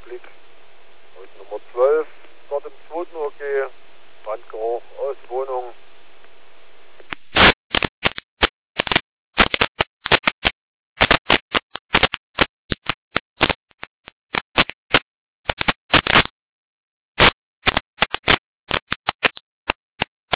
Blick. Und Nummer 12, dort im zweiten OG, Brandgeruch aus Wohnung.